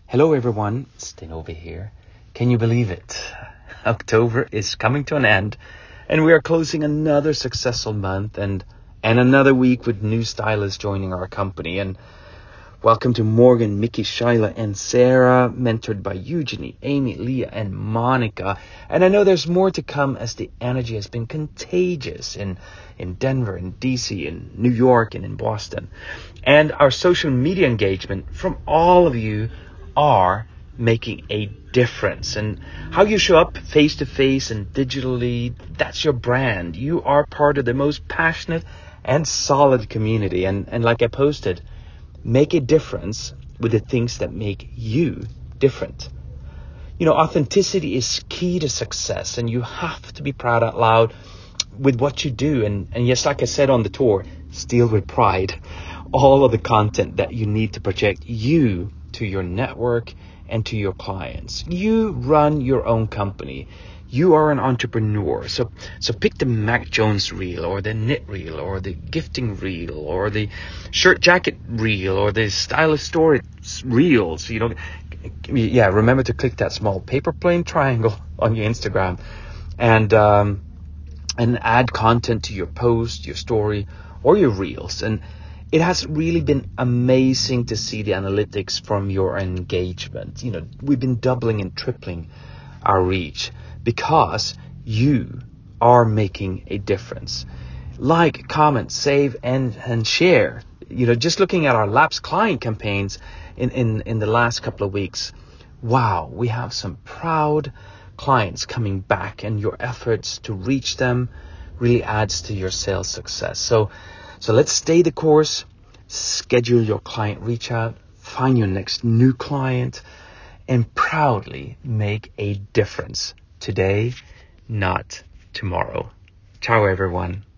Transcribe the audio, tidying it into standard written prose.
Hello everyone, Sten over here. Can you believe it? October is coming to an end and we are closing another successful month and another week with new stylists joining our company. And welcome to Morgan, Mickey, Shyla, and Sarah, mentored by Eugenie, Amy, Leah, and Monica. And I know there's more to come as the energy has been contagious in Denver, in DC, in New York, and in Boston. And our social media engagement from all of you are making a difference. And how you show up face to face and digitally, that's your brand. You are part of the most passionate and solid community. And like I posted, make a difference with the things that make you different. You know, authenticity is key to success, and you have to be proud out loud with what you do. And yes, like I said on the tour, steal with pride all of the content that you need to project you to your network and to your clients. You run your own company. You are an entrepreneur. So pick the Mac Jones reel or the knit reel or the gifting reel or the shirt jacket reel or the stylist story reels. Remember to click that small paper plane triangle on your Instagram and add content to your post, your story, or your reels. And it has really been amazing to see the analytics from your engagement. You know, we've been doubling and tripling our reach because you are making a difference. Like, comment, save, and share. You know, just looking at our lapsed client campaigns in the last couple of weeks, wow, we have some proud clients coming back, and your efforts to reach them really adds to your sales success. So let's stay the course, schedule your client reach out, find your next new client, and proudly make a difference today, not tomorrow. Ciao, everyone.